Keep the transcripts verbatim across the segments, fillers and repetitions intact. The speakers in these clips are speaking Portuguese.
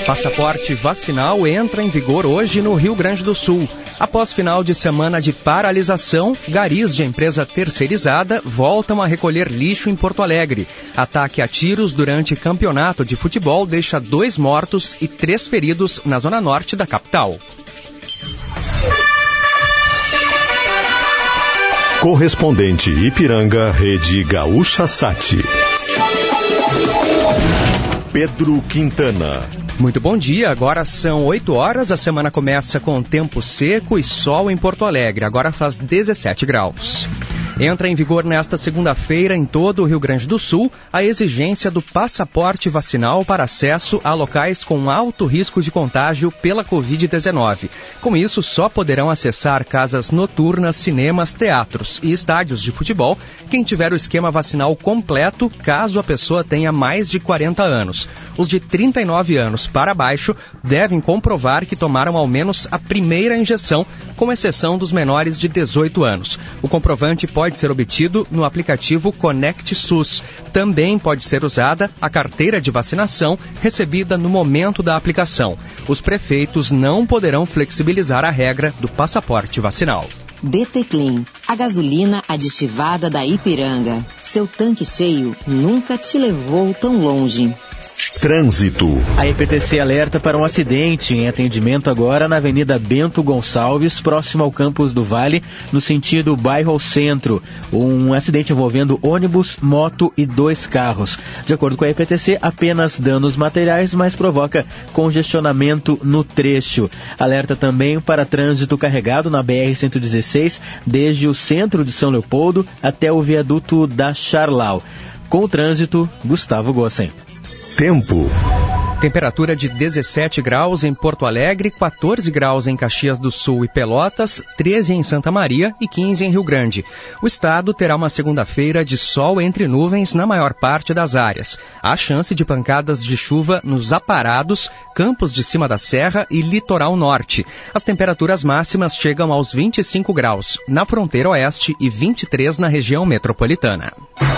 Passaporte vacinal entra em vigor hoje no Rio Grande do Sul. Após final de semana de paralisação, garis de empresa terceirizada voltam a recolher lixo em Porto Alegre. Ataque a tiros durante campeonato de futebol deixa dois mortos e três feridos na zona norte da capital. Correspondente Ipiranga, Rede Gaúcha Sat. Pedro Quintana. Muito bom dia, agora são oito horas, a semana começa com tempo seco e sol em Porto Alegre, agora faz dezessete graus. Entra em vigor nesta segunda-feira em todo o Rio Grande do Sul a exigência do passaporte vacinal para acesso a locais com alto risco de contágio pela covid dezenove. Com isso, só poderão acessar casas noturnas, cinemas, teatros e estádios de futebol quem tiver o esquema vacinal completo, caso a pessoa tenha mais de quarenta anos. Os de trinta e nove anos para baixo devem comprovar que tomaram ao menos a primeira injeção, com exceção dos menores de dezoito anos. O comprovante pode ser obtido no aplicativo Conect SUS. Também pode ser usada a carteira de vacinação recebida no momento da aplicação. Os prefeitos não poderão flexibilizar a regra do passaporte vacinal. D T Clean, a gasolina aditivada da Ipiranga. Seu tanque cheio nunca te levou tão longe. Trânsito. A E P T C alerta para um acidente em atendimento agora na Avenida Bento Gonçalves, próximo ao Campos do Vale, no sentido bairro ao centro. Um acidente envolvendo ônibus, moto e dois carros. De acordo com a E P T C, apenas danos materiais, mas provoca congestionamento no trecho. Alerta também para trânsito carregado na B R cento e dezesseis, desde o centro de São Leopoldo até o viaduto da Charlau. Com o trânsito, Gustavo Gossen. Tempo. Temperatura de dezessete graus em Porto Alegre, quatorze graus em Caxias do Sul e Pelotas, treze em Santa Maria e quinze em Rio Grande. O estado terá uma segunda-feira de sol entre nuvens na maior parte das áreas. Há chance de pancadas de chuva nos Aparados, Campos de Cima da Serra e Litoral Norte. As temperaturas máximas chegam aos vinte e cinco graus na fronteira oeste e vinte e três na região metropolitana.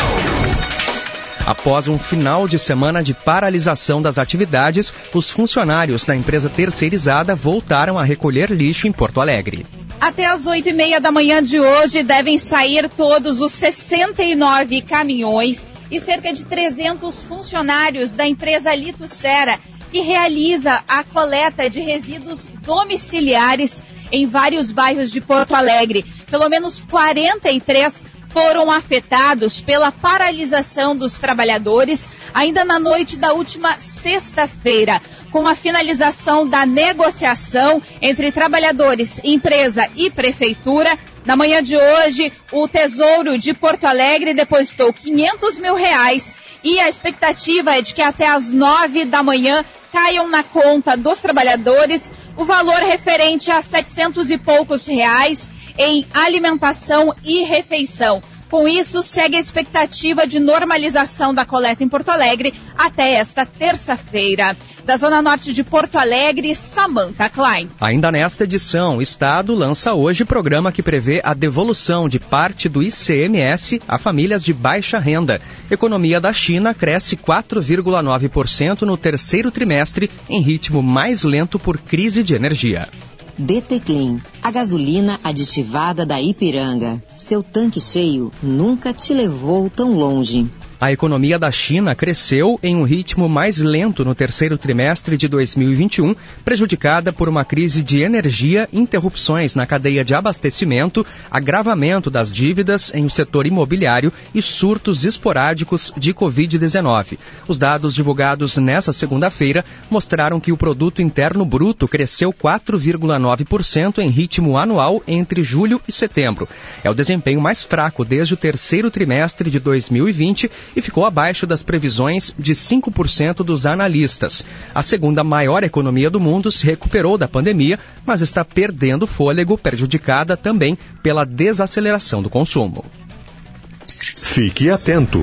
Após um final de semana de paralisação das atividades, os funcionários da empresa terceirizada voltaram a recolher lixo em Porto Alegre. Até às oito e meia da manhã de hoje devem sair todos os sessenta e nove caminhões e cerca de trezentos funcionários da empresa Litucera, que realiza a coleta de resíduos domiciliares em vários bairros de Porto Alegre. Pelo menos quarenta e três foram afetados pela paralisação dos trabalhadores ainda na noite da última sexta-feira. Com a finalização da negociação entre trabalhadores, empresa e prefeitura, na manhã de hoje, o Tesouro de Porto Alegre depositou quinhentos mil reais e a expectativa é de que até às nove da manhã caiam na conta dos trabalhadores o valor referente a setecentos e poucos reais em alimentação e refeição. Com isso, segue a expectativa de normalização da coleta em Porto Alegre até esta terça-feira. Da Zona Norte de Porto Alegre, Samantha Klein. Ainda nesta edição, o Estado lança hoje programa que prevê a devolução de parte do I C M S a famílias de baixa renda. Economia da China cresce quatro vírgula nove por cento no terceiro trimestre, em ritmo mais lento por crise de energia. D T Clean, a gasolina aditivada da Ipiranga. Seu tanque cheio nunca te levou tão longe. A economia da China cresceu em um ritmo mais lento no terceiro trimestre de dois mil e vinte e um, prejudicada por uma crise de energia, interrupções na cadeia de abastecimento, agravamento das dívidas em o setor imobiliário e surtos esporádicos de covid dezenove. Os dados divulgados nesta segunda-feira mostraram que o produto interno bruto cresceu quatro vírgula nove por cento em ritmo anual entre julho e setembro. É o desempenho mais fraco desde o terceiro trimestre de dois mil e vinte e ficou abaixo das previsões de cinco por cento dos analistas. A segunda maior economia do mundo se recuperou da pandemia, mas está perdendo fôlego, prejudicada também pela desaceleração do consumo. Fique atento.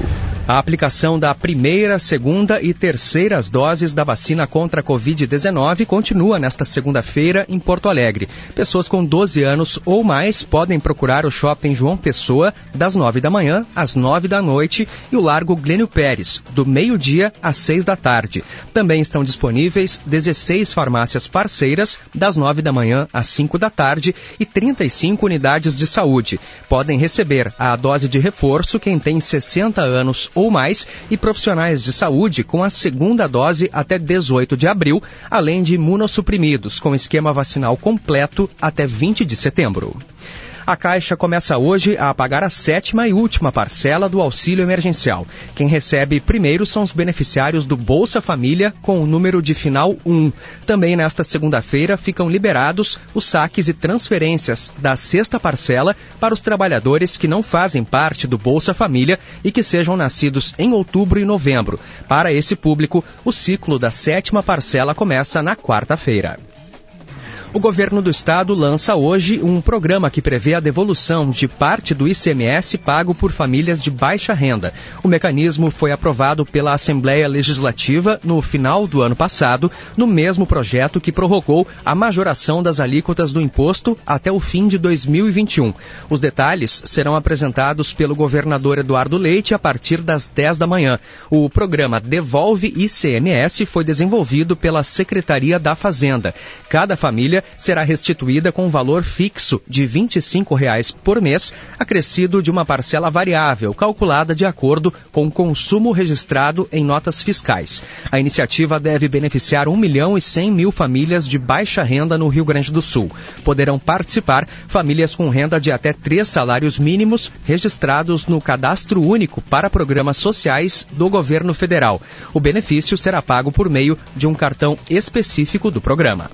A aplicação da primeira, segunda e terceira doses da vacina contra a covid dezenove continua nesta segunda-feira em Porto Alegre. Pessoas com doze anos ou mais podem procurar o Shopping João Pessoa das nove da manhã às nove da noite e o Largo Glênio Pérez, do meio-dia às seis da tarde. Também estão disponíveis dezesseis farmácias parceiras das nove da manhã às cinco da tarde e trinta e cinco unidades de saúde. Podem receber a dose de reforço quem tem sessenta anos ou mais e profissionais de saúde com a segunda dose até dezoito de abril, além de imunossuprimidos com esquema vacinal completo até vinte de setembro. A Caixa começa hoje a pagar a sétima e última parcela do auxílio emergencial. Quem recebe primeiro são os beneficiários do Bolsa Família com o número de final um. Também nesta segunda-feira ficam liberados os saques e transferências da sexta parcela para os trabalhadores que não fazem parte do Bolsa Família e que sejam nascidos em outubro e novembro. Para esse público, o ciclo da sétima parcela começa na quarta-feira. O governo do estado lança hoje um programa que prevê a devolução de parte do I C M S pago por famílias de baixa renda. O mecanismo foi aprovado pela Assembleia Legislativa no final do ano passado, no mesmo projeto que prorrogou a majoração das alíquotas do imposto até o fim de dois mil e vinte e um. Os detalhes serão apresentados pelo governador Eduardo Leite a partir das dez da manhã. O programa Devolve I C M S foi desenvolvido pela Secretaria da Fazenda. Cada família será restituída com um valor fixo de vinte e cinco reais por mês, acrescido de uma parcela variável, calculada de acordo com o consumo registrado em notas fiscais. A iniciativa deve beneficiar um milhão e cem mil famílias de baixa renda no Rio Grande do Sul. Poderão participar famílias com renda de até três salários mínimos registrados no Cadastro Único para Programas Sociais do Governo Federal. O benefício será pago por meio de um cartão específico do programa.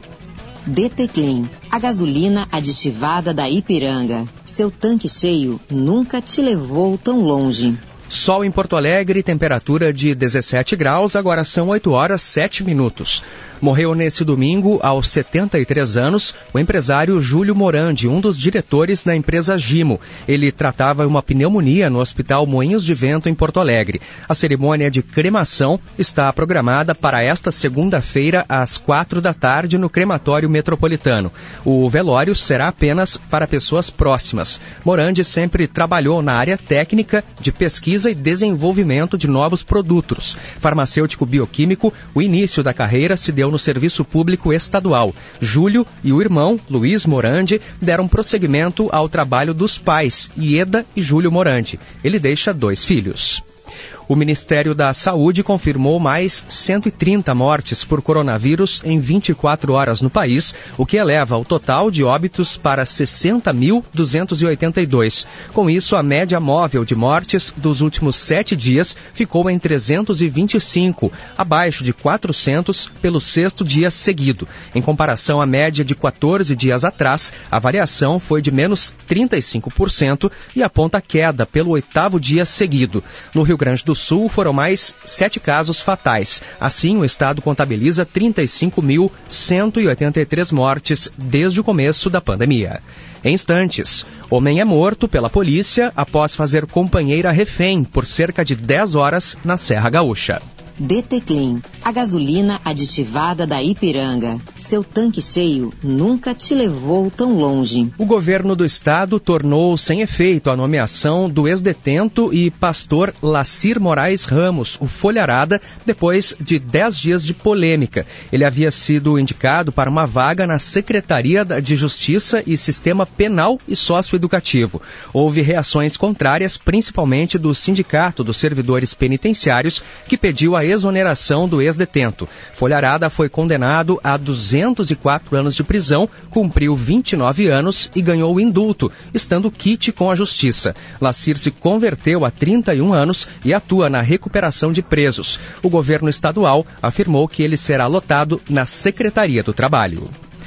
D T Clean, a gasolina aditivada da Ipiranga. Seu tanque cheio nunca te levou tão longe. Sol em Porto Alegre, temperatura de dezessete graus, agora são oito horas e sete minutos. Morreu nesse domingo, aos setenta e três anos, o empresário Júlio Morandi, um dos diretores da empresa Gimo. Ele tratava uma pneumonia no Hospital Moinhos de Vento, em Porto Alegre. A cerimônia de cremação está programada para esta segunda-feira, às quatro da tarde, no crematório metropolitano. O velório será apenas para pessoas próximas. Morandi sempre trabalhou na área técnica de pesquisa e desenvolvimento de novos produtos. Farmacêutico bioquímico, o início da carreira se deu no serviço público estadual. Júlio e o irmão, Luiz Morandi, deram prosseguimento ao trabalho dos pais, Ieda e Júlio Morandi. Ele deixa dois filhos. O Ministério da Saúde confirmou mais cento e trinta mortes por coronavírus em vinte e quatro horas no país, o que eleva o total de óbitos para sessenta mil duzentos e oitenta e dois. Com isso, a média móvel de mortes dos últimos sete dias ficou em trezentos e vinte e cinco, abaixo de quatrocentos pelo sexto dia seguido. Em comparação à média de quatorze dias atrás, a variação foi de menos trinta e cinco por cento e aponta queda pelo oitavo dia seguido. No Rio Grande do Sul foram mais sete casos fatais. Assim, o estado contabiliza trinta e cinco mil cento e oitenta e três mortes desde o começo da pandemia. Em instantes, homem é morto pela polícia após fazer companheira refém por cerca de dez horas na Serra Gaúcha. D T Clean, a gasolina aditivada da Ipiranga. Seu tanque cheio nunca te levou tão longe. O governo do estado tornou sem efeito a nomeação do ex-detento e pastor Lacir Moraes Ramos, o Folharada, depois de dez dias de polêmica. Ele havia sido indicado para uma vaga na Secretaria de Justiça e Sistema Penal e Socioeducativo. Houve reações contrárias, principalmente do Sindicato dos Servidores Penitenciários, que pediu a exoneração do ex-detento. Folharada foi condenado a duzentos e quatro anos de prisão, cumpriu vinte e nove anos e ganhou o indulto, estando quite com a justiça. Lacir se converteu há trinta e um anos e atua na recuperação de presos. O governo estadual afirmou que ele será lotado na Secretaria do Trabalho.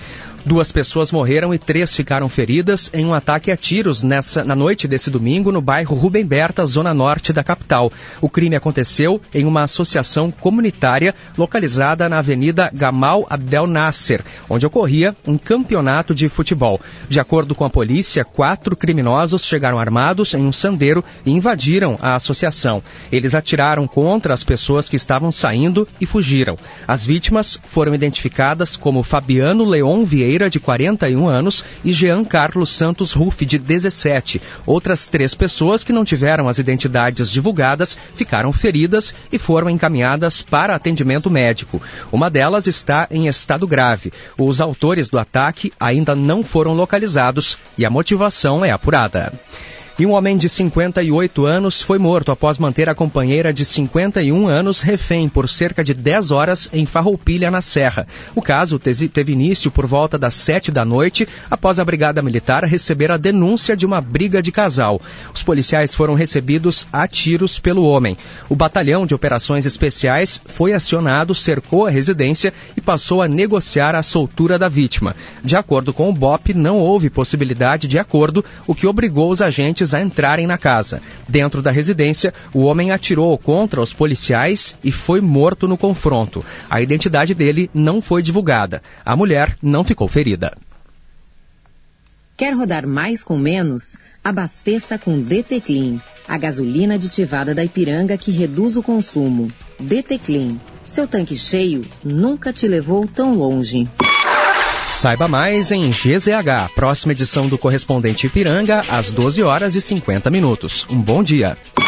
Duas pessoas morreram e três ficaram feridas em um ataque a tiros nessa, na noite desse domingo no bairro Rubem Berta, zona norte da capital. O crime aconteceu em uma associação comunitária localizada na Avenida Gamal Abdel Nasser, onde ocorria um campeonato de futebol. De acordo com a polícia, quatro criminosos chegaram armados em um sandeiro e invadiram a associação. Eles atiraram contra as pessoas que estavam saindo e fugiram. As vítimas foram identificadas como Fabiano Leon Vieira, de quarenta e um anos, e Jean Carlos Santos Ruff, de dezessete. Outras três pessoas que não tiveram as identidades divulgadas ficaram feridas e foram encaminhadas para atendimento médico. Uma delas está em estado grave. Os autores do ataque ainda não foram localizados e a motivação é apurada. E um homem de cinquenta e oito anos foi morto após manter a companheira de cinquenta e um anos refém por cerca de dez horas em Farroupilha, na Serra. O caso teve início por volta das sete da noite, após a Brigada Militar receber a denúncia de uma briga de casal. Os policiais foram recebidos a tiros pelo homem. O Batalhão de Operações Especiais foi acionado, cercou a residência e passou a negociar a soltura da vítima. De acordo com o B O P, não houve possibilidade de acordo, o que obrigou os agentes a entrarem na casa. Dentro da residência, o homem atirou contra os policiais e foi morto no confronto. A identidade dele não foi divulgada. A mulher não ficou ferida. Quer rodar mais com menos? Abasteça com D T Clean, a gasolina aditivada da Ipiranga que reduz o consumo. D T Clean, seu tanque cheio nunca te levou tão longe. Saiba mais em G Z H, próxima edição do Correspondente Ipiranga, às doze horas e cinquenta minutos. Um bom dia.